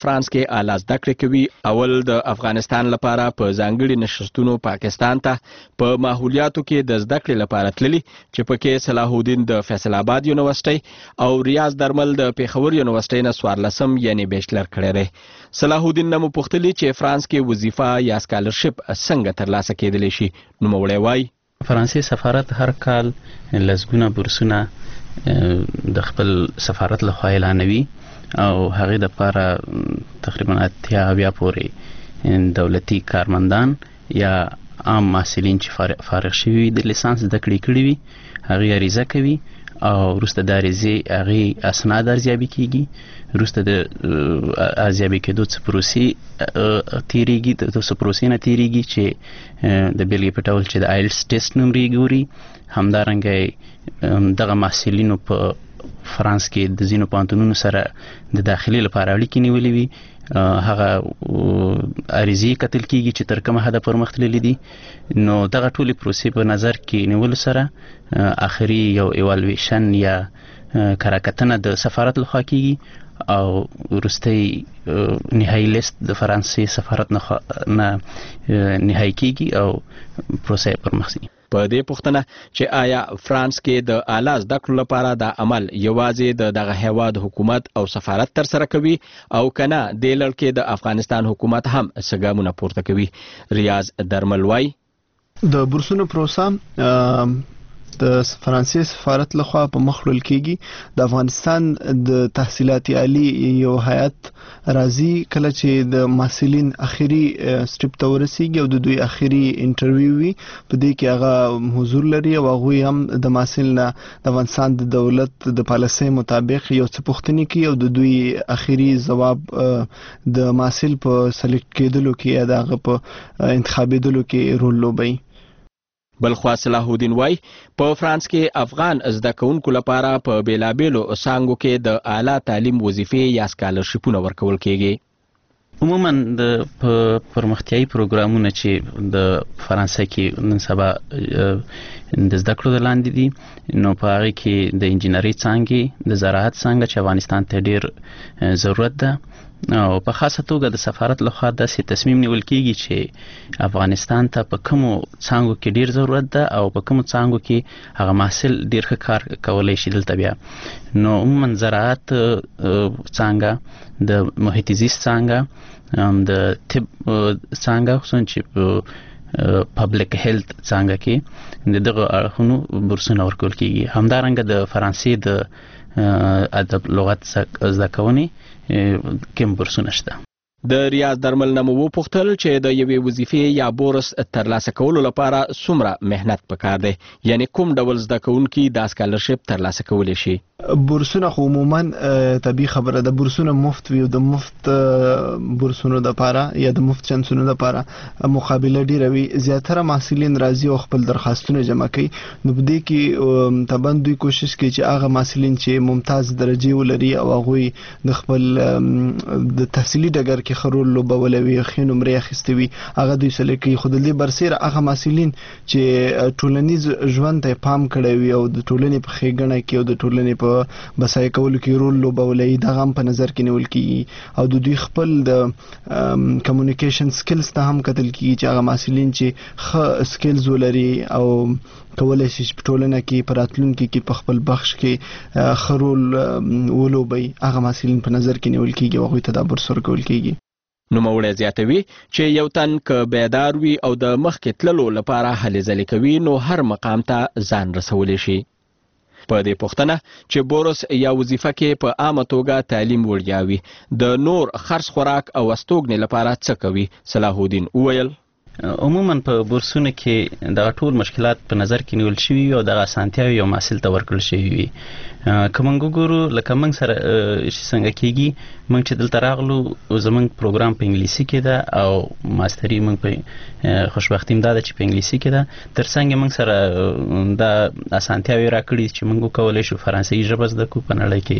فرانس کې اعلی زده کړې کوي. اول د افغانستان لپاره په ځانګړي نشستونو پاکستان ته په ماحولیاتو کې د زده کړې لپاره تللي چې پکې صلاح الدین د فیصل آباد یونیورسيټي او ریاض درمل د پیښور یونیورسيټي نه 14 یعنی بیچلر کړی دی. صلاح الدین نو پوښتلی چې فرانس کې وظیفه یا سکالرشپ څنګه ترلاسه کېدلی شي. نوموړی وایي فرانسې سفارت هر کال لسګونه بورسونه د خپل سفارت لخوا اعلانوي او هغه د لپاره تقریبا 80 پورې دولتي کارمندان یا عام محصلین چې فارغ شوي د لیسانس زده کړې کړي وي هغه عریضه کوي او وروسته د عریضې هغه اسناد ارزیابي کیږي. وروسته د ارزیابي کېدو څه پروسې تیریږي د څه پروسې نه تیریږي چې د بیلګې په ډول چې د آیلټس ټیسټ نمرې ګوري. همدارنګه دغه محصلینو په فرانس کې د ځینو پوهنتونونو سره د داخلي لپاره اړیکې نیولې وي. هغه عریضې کتل کیږي چې تر کومه حده پرمختللي دي. نو دغه ټولې پروسې په نظر کې نیولو سره آخري یو ایوالویشن یا کراکتنه د سفارت لخوا کیږي او وروستی نهایی لیست د فرانسې سفارت نه نهایی کیږي او پروسه پرمخ ځي. په دې پوښتنه چې آیا فرانس کې د اعلی زده کړو لپاره د عمل یوازې دغه هیواد حکومت او سفارت تر سره کوي او کنه د لړ کې د افغانستان حکومت هم څه ګامونه پورته کوي. ریاض درمل وایي د بورسونو پروسه د فرانسې سفارت لخوا په مخ وړل کیږي. د افغانستان د تحصیلات عالی یو هیئت راځي کله چې د محصلین اخیری سټپ ته ورسیږي او د دوی اخیری انټرویو وي. په دې کې هغه حضور لري او هغه هم د محصل نه د افغانستان د دولت د پالیسۍ مطابق یو څه پوښتنې کوي او د دوی اخیری ځواب د محصل په سلیکټ کېدلو کې یا دغه په انتخابېدلو کې رول لوبوي. بلخوا صلاح الدین وای په فرانس کې افغان زده کوونکو لپاره په بیلابیلو څانګو کې د اعلی تعلیم وظیفې یا سکالرشپونه ورکول کیږي. عموما د پرمختیایي پروګرامونه چې د فرانسې کې نن سبا د زده کړو د لاندې دي نو په هغه کې د انجینري څانګې د زراعت څانګه چې افغانستان ته ډیر ضرورت ده او په خاصه توګه د سفارت لخوا داسې تصمیم نیول کیږي چې افغانستان ته په کومو څانګو کې ډیر ضرورت ده او په کومو څانګو کې هغه محصل ډیر ښه کار کولی شي دلته بیا. نو عموما زراعت څانګه د محیط زیست څانګه د طب څانګه خصوصا چې پبلک هیلث څانګه کې دغه اړخونو بورسونه ورکول کیږي. همدارنګه د فرانسې د ادب لغت زده کونې کوم بورسونه شته. د ریاض درمل نه مو وپوښتل چې د یوې وظیفې یا بورس ترلاسه کولو لپاره څومره مهنت پکار دی، یعنی کوم ډول زده کوونکي دا سکالرشپ ترلاسه کولی شي. بورسونه خو عموما طبيعي خبره ده، بورسونه مفت وي او د مفت بورسونو د لپاره یا د مفت چانسونو د لپاره مقابله ډیره وي. زیاتره محصلین راځي او خپل درخواستونه جمع کوي. نو په دې کې طبعا دوی کوشش کوي چې هغه محصلین چې ممتاز درجه ولري او هغه د خپل د تحصیلي ډګر کې خرول لوبولوي خې نمرې اخیستوي هغه دوی سلیکي. خو د دې برسره هغه محصلین چې ټولنیز ژوند ته پام کړی وي او د ټولنې په ښېګڼه کې او د ټولنې په بسای کولو کې رول لوبولای دا هم په نظر کې نیول کیږي او د دوی خپل د کمیونیکیشن سکلز ته هم کتل کیږي چې هغه محصلین چې ښه سکلز ولري او کولای شي په ټولنه کې په راتلونکي کې په خپل بخش کې ښه رول ولوبي هغه محصلین په نظر کې نیول کیږي او هغوی ته دا بورس ورکول کیږي. نوموړی زیاتوي چې یو تن که بیدار وي او د مخکې تللو لپاره هلې ځلې کوي نو هر مقام ته ځان رسولی شي. په دې پوښتنه چې بورس یا وظیفه کې په عامه توګه تعلیم وړیا وي د نور خرڅ خوراک او استوګنې لپاره څه کوي، صلاح الدین وویل عموما په بورسونو کې دغه ټول مشکلات په نظر کې نیول شوي او دغه اسانتیاوې یو محصل ته ورکړل شوي وي. که موږ وګورو لکه موږ سره څنګه کېږي، موږ چې دلته راغلو زموږ پروګرام په انګلیسي کې ده او ماستري موږ په خوشبختي دا ده چې په انګلیسي کې ده. تر څنګ موږ سره دا اسانتیاوې راکړي چې موږ وکولی شو فرانسوي ژبه زده کړو، په نړۍ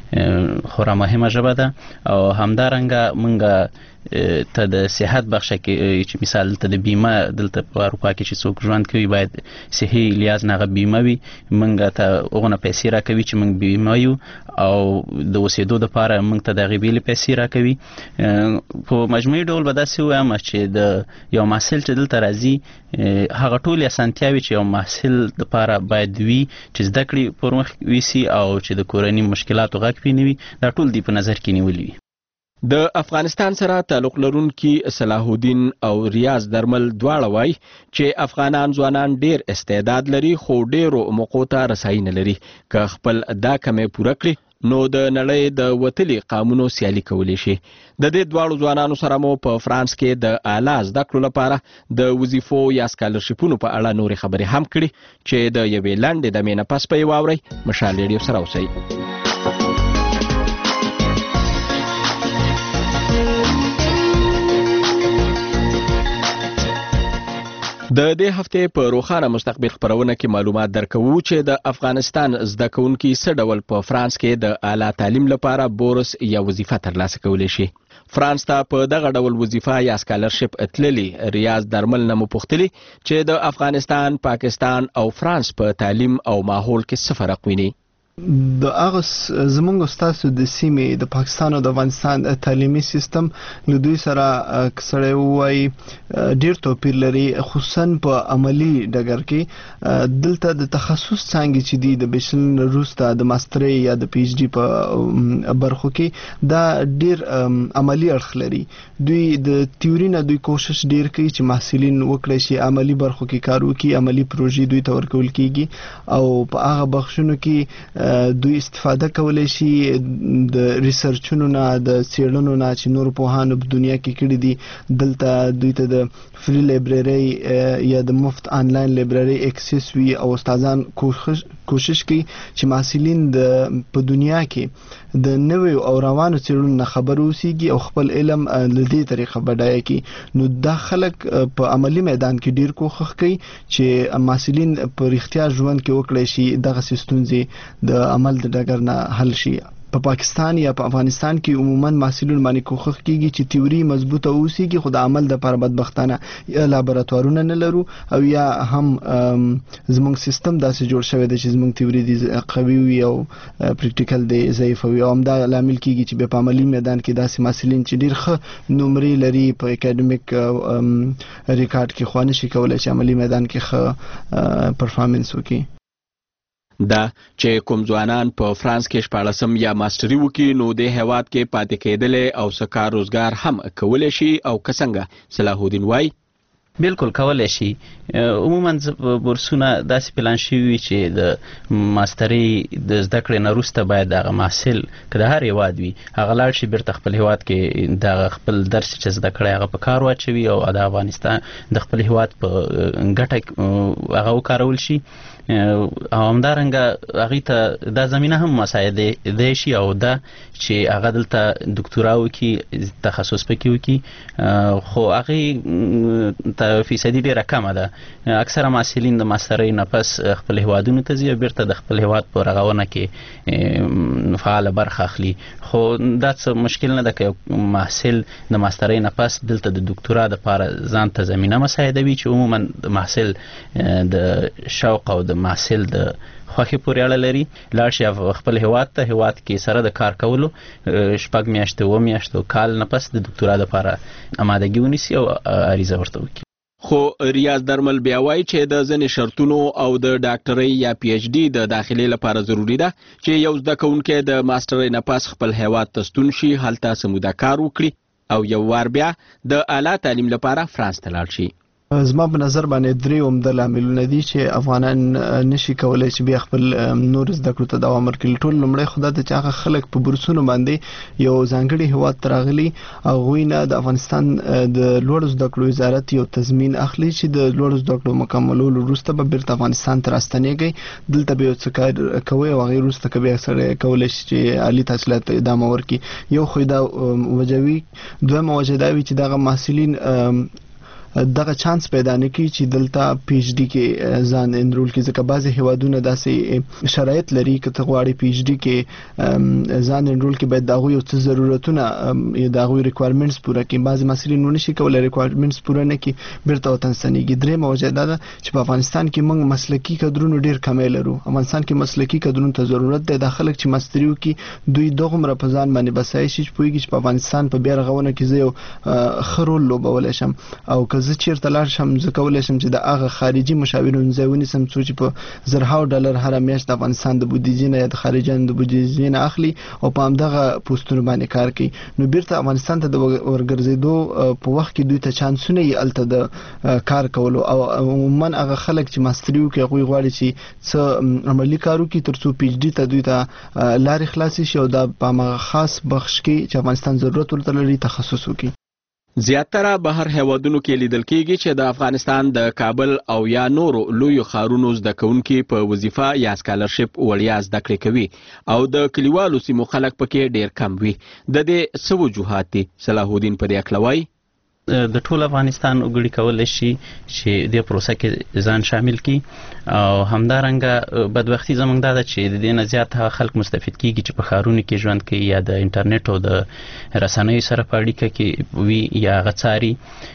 کې خورا مهمه ژبه ده. او همدارنګه موږ ته د صحت بخشه کې چې مثال دلته د بیمه دلته په اروپا کې چې څوک ژوند کوي باید صحي لحاظ نه هغه بیمه وي. موږ ته هغونه پیسې راکوي چې موږ بیمه یو او د اوسېدو دپاره موږ ته د هغې بیلې پیسې راکوي. په مجموعي ډول به داسې ووایم چې د یو محصل چې دلته راځي هغه ټولې اسانتیاوې چې یو محصل دپاره باید وي چې زده کړې پر مخ ویسي او چې د کورني مشکلاتو غږ پرې نه وي، دا ټول دې په نظر کې نیولي وي. د افغانستان سره تعلق لرونکي صلاح الدین او ریاض درمل دواړه وایي چې افغانان ځوانان ډیر استعداد لري خو ډیرو موقعو ته رسایي نه لري. که خپل دا کمې پوره کړي نو د نړۍ د وتلي قامونو سیالي کولی شي. د دې دواړو ځوانانو سره مو په فرانس کې د اعلی زده کړو لپاره د وظیفو یا سکالرشیپونو په اړه نورې خبرې هم کړي چې د یوې لنډې دمې نه پس به یې واورئ. مشال ریډیو سره اوسئ. د دې هفته په روښانه مستقبل خبرونه کې معلومات درکوو چې د افغانستان زده کوونکي څه ډول په فرانس کې د اعلی تعلیم لپاره بورس یا وظیفه ترلاسه کولی شي. فرانس ته په دغه ډول وظیفه یا سکالرشپ اتللی ریاض درمل نه مو پوښتلي چې د افغانستان، پاکستان او فرانس په تعلیم او ماحول کې څه فرق ویني. د هغه زمونږ استادو د سیمې د پاکستان او د افغانستان تعلیمي سیستم له دوی سره سره وایي ډیر توپیر لري، خصوصا په عملی ډګر کې. دلته د تخصص څانګې چې دي د بیچلر وروسته د ماسترۍ یا د پی ایچ ډي په برخو کې دا ډیر عملی اړخ لري. دوی د تیوري نه دوی کوشش ډیر کوي چې محصلین وکړي شي عملی برخو کې کار وکړي، عملی پروژې دوی ته ورکول کیږي او په هغه بخښونو کې دوی استفاده کولای شي د ریسرچونو نه، د څېړنو نه چې نور پوهانو په دنیا کې کړي دي. دلته دوی ته د فری لایبرری یا د مفت آنلاین لایبرری اکسس وي او استادان کوشش کوي چې محصلین په دنیا کې د نویو او روانو څېړنو نه خبر اوسيږي او خپل علم له دې طریقه بډایه کړي. نو دا خلک په عملی میدان کې ډیر کوښښ کوي چې محصلین په رښتیا ژوند کې وکړي شي دغه ستونزې د عمل د ډګر نه حل شي. په پاکستان یا په افغانستان کې عموما محصلین باندې کوښښ کیږي چې تیوري مضبوطه اوسيږي خو د عمل د لپاره بدبختانه یا لابراتوارونه نه لرو او یا هم زموږ سیستم داسې جوړ شوی دی چې زموږ تیوري دي قوي وي او پریکټیکل دی ضعیف وي او همدا لامل کیږي چې په عملی میدان کې داسې محصلین چې ډیر ښه نمرې لري په اکیډمیک ریکارډ کې خو نشي کولای چې عملی میدان کې ښه پرفارمنس وکړي. دا چې کوم ځوانان په فرانس کې 14 یا ماستري وکړي نو د هیواد کې پاتې کېدل او سکار روزګار هم کولای شي او څنګه صلاح الدین وایي. بالکل کولای شي. عموما بورسونه داسې پلان شوي چې د ماستري د زده کړې نه وروسته باید هغه محصل که د هر هیواد وي هغه لاړ شي بیرته خپل هیواد کې د خپل درس چې زده کړی هغه په کار واچوي او د افغانستان د خپل هیواد په ګټه هغه وکارول شي او همدارنګه هغې ته دا زمینه هم مساعده شي او دا چې هغه دلته دکتورا وکړي، تخصص پکې وکړي، خو هغې ته فیصدي ډېره کمه ده. اکثره محصلین د ماسترۍ نه پس خپل هیوادونو ته ځي او بیرته د خپل هیواد په رغونه کې فعاله برخه اخلي. خو دا څه مشکل نه ده که یو محصل د ماسترۍ نه پس دلته د دکتورا دپاره ځان ته زمینه مساعدوي چې عموما د محصل د شوق او د محصل د خوښې پورې اړه لري. لاړ شي خپل هیواد ته، هیواد کې سره د کار کولو 6 میاشتې 7 میاشتو کال نه پس د دکتورا دپاره آمادګي ونیسي او عریضه ورته وکړي. خو ریاض درمل بیا وایي چې د ځینې شرطونو او د ډاکټرۍ یا پی ایچ ډي د داخلي لپاره ضروری ده چې یو زده کوونکی د ماسترۍ نه پس خپل هیواد ته ستون شي، هلته څه موده کار وکړي او یو وار بیا د اعلی تعلیم لپاره فرانس ته لاړ شي. زما په نظر باندې درې عمده لاملونه دي چې افغانان نشي کولای چې بیا خپل نور زده کړو ته دوام ورکړي. ټول لومړی خو دا چې هغه خلک په بورسونو باندې یو ځانګړي هیواد ته راغلي، هغوی نه د افغانستان د لوړو زده کړو وزارت یو تضمین اخلي چې د لوړو زده کړو مکملولو وروسته به بیرته افغانستان ته راستنیږي، دلته به یو څه کار کوي او هغې وروسته که بیا سړی کولی شي چې عالي تحصیلات ته ادامه ورکړي. یو خو دا وجه وي. دویمه وجه دا وي چې دغه محصلین دغه چانس پیدا نه کی چې دلته پی ایچ ډی کې ځان انرول کی ځکه بعضی هیوادونه داسې شرایط لري چې ته غواړې پی ایچ ډی کې ځان انرول کې باید دغه یو څه ضرورتونه دغه ریکوایرمنټس پوره کړي بعضی مسلې نه شي کولای ریکوایرمنټس پوره نه کړي بیرته وطن ستنېږي درې موجه ده چې په افغانستان کې موږ مسلکی کډرونو ډیر کمی لرو افغانستان کې مسلکی کډرونو ته ضرورت دی د خلک چې مستریو کې دوی دغه مرپزان باندې بسای شي چې پویږي چې په افغانستان په بیا رغونه کې زه یو خرول لوبول شم او که زه چیرته لاړ شم زه کولای شم چې د هغه خارجي مشاورونو ځایونی سم چې په زرهاو ډالر هر میاشت د افغانستان د بودیجې نه یا د خارجيانو د بودیجې نه اخلي او په همدغه پوسټونو باندې کار کوي نو بیرته افغانستان ته د ورګرځېدو په وخت کې دوی ته چانسونه یې الته د کار کولو او عموما هغه خلک چې ماستریو کې غوي غواړي چې څه عملی کارو کې ترڅو پی ایچ ډی ته دوی ته لارې خلاصي شي او د په خاص بخش کې چې افغانستان ضرورت ورته لري تخصص وکړي زیاتره بهر هیوادونو کې لیدل کېږي چې د افغانستان د کابل او یا نورو لوی خارونو زده کوونکي په وظیفه یا سکالرشپ وړیا زده کړې کوي او د کلیوالو سیمو خلک پکې ډیر کم وي د دې څه وجوهات دي صلاح الدین په دې اکلوي د ټول افغانستان وګړي کولای شي چې د پروسه کې ځان شامل کړي او همدارنګه بدبختي زموږ دا ده چې د دې نه زیات خلک مستفید کیږي چې په ښارونو کې ژوند کوي یا د انټرنیټ او د رسنیو سره په اړیکه کې وي یا غڅاري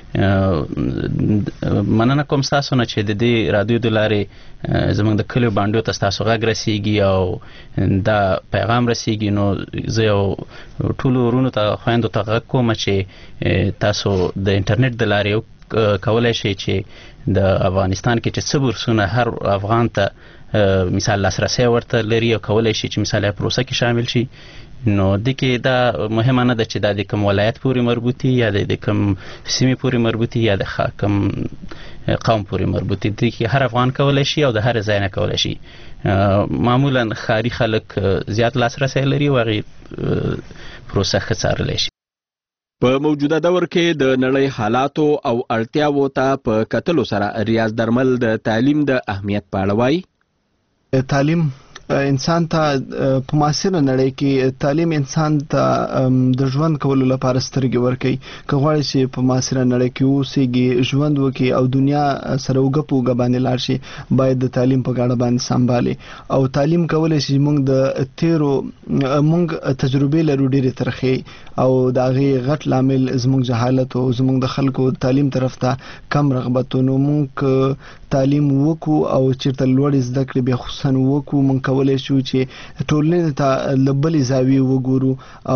مننه کوم تاسو نه چې د دې رادیو د لارې زموږ د کلیو باندې تاسو غږ رسیږي او دا پیغام رسیږي نو زه یو ټول ورونو ته خويندو ته غږ کوم چې تاسو د انټرنیټ د لارې کولای شي چې د افغانستان کې چې څه بورسونه هر افغان ته مثال لاسرسي ورته لري او کولای شي چې مثال پروسه کې شامل شي نو د کې دا مهمه نه ده چې د کوم ولایت پورې مربوطي یا د کوم سیمې پورې مربوطي یا د کوم قوم پورې مربوطي د کې هر افغان کولای شي او د هر ځای نه کولای شي معمولا ښاري خلک زیات لاسرسي لري او هغه پروسه ښه څارلی شي په موجوده دور کې د نړۍ حالاتو او اړتیاوو ته په کتلو سره ریاض درمل د تعلیم د اهمیت په اړه وایي تعلیم انسان ته په معاصره نړۍ کې تعلیم انسان ته د ژوند کولو لپاره سترګې ورکوي که غواړي چې په معاصره نړۍ کې اوسېږي ژوند وکړي او دنیا سره وګه په وګه باندې لاړ شي باید د تعلیم په ګاډه باندې سمبالي او تعلیم کولای شي موږ د تیرو موږ تجربې لرو ډېرې ترخې او د هغې غټ لامل زموږ جهالت او زموږ د خلکو تعلیم طرف ته کم رغبتونو موږ تعلیم وکړو او چیرته لوړې زده کړې بیا خصوصا وکړو موږ کولای شو چې ټولنې ته لبلې زاویې وګورو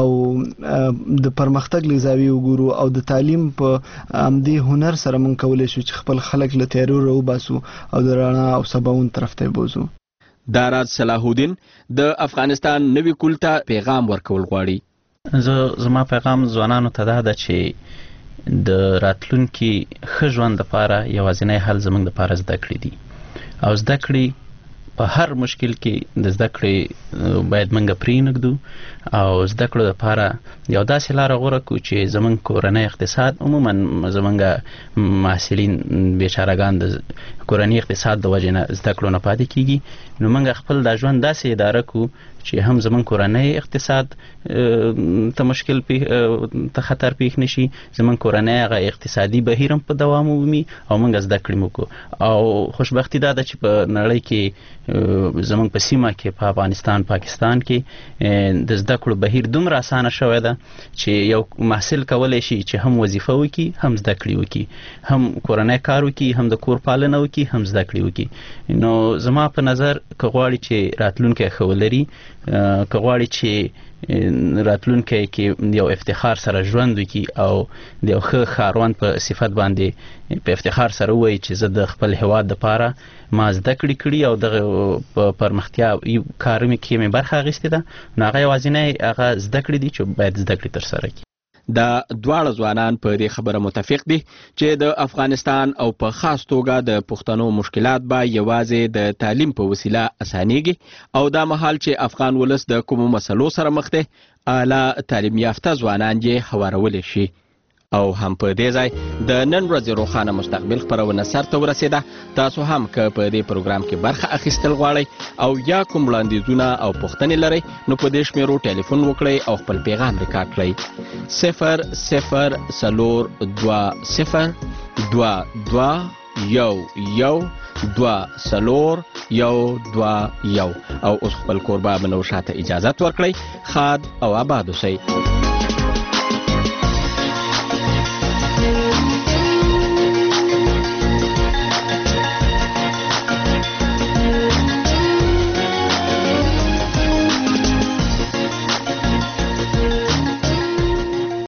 او د پرمختګ له زاویې وګورو او د تعلیم په همدې هنر سره موږ کولای شو چې خپل خلک له تیارو راوباسو او د رڼا او سباوون طرف ته بوزو دا راز صلاح الدین د افغانستان نوي کول ته پیغام ورکول غواړي زما پیغام ځوانانو ته دا ده چې د راتلونکي ښه ژوند لپاره یوازینی حل زموږ لپاره زده کړې دي او زده کړې په هر مشکل کې د زده کړې باید موږ پرېنږدو او زده کړو لپاره یو داسې لاره غوره کړو چې زموږ کورنی اقتصاد عموما زموږ محصلین بیچارهګان د کورنی اقتصاد د وجې نه زده کړو نه پاتې کیږي نو موږ خپل دا ژوند داسې اداره کړو چې هم زموږ کورنی اقتصاد ته مشکل ته خطر پیښ نشي زموږ کورنی هغه اقتصادي بهیر هم په دوام ومومي او موږ زده کړې وکړو او خوشبختي دا ده چې په نړۍ کې زموږ په سیمه کې په افغانستان پاکستان کې د زده کړو بهیر دومره اسانه شوی ده چې یو محصل کولی شي چې هم وظیفه وکړي هم زده کړې وکړي هم کورنی کار وکړي هم د کور پالنه وکړي هم زده کړې وکړي نو زما په نظر که غواړي چې راتلونکی ښه ولري که غواړي چې راتلونکی کې یو افتخار سره ژوند وکړي او د یو ښه ښاروند په صفت باندې په افتخار سره ووایي چې زه د خپل هیواد دپاره ما زده کړې کړي او دغه پرمختیا کار کې مې برخه اخیستې ده نو هغه یوازینی هغه زده کړې دي چې باید زده کړې ترسره کړي دا دواړه ځوانان په دې خبره متفق دي چې د افغانستان او په خاص توګه د پښتنو مشکلات به یوازې د تعلیم په وسیله اسانېږي او دا مهال چې افغان ولس د کومو مسلو سره مخ دی اعلی تعلیم یافته ځوانان یې هوارولی شي او هم په دې ځای د نن ورځې روښانه مستقبل خپرونه سرته ورسېده تاسو هم که په دې پروګرام کې برخه اخیستل غواړئ او یا کوم وړاندیزونه او پوښتنې لرئ نو په دې شمیرو ټلیفون وکړئ او خپل پیغام ریکارډ کړئ 00 420 او اوس خپل کوربه منو شاته اجازه ورکړئ. خاد او آباد اوسئ.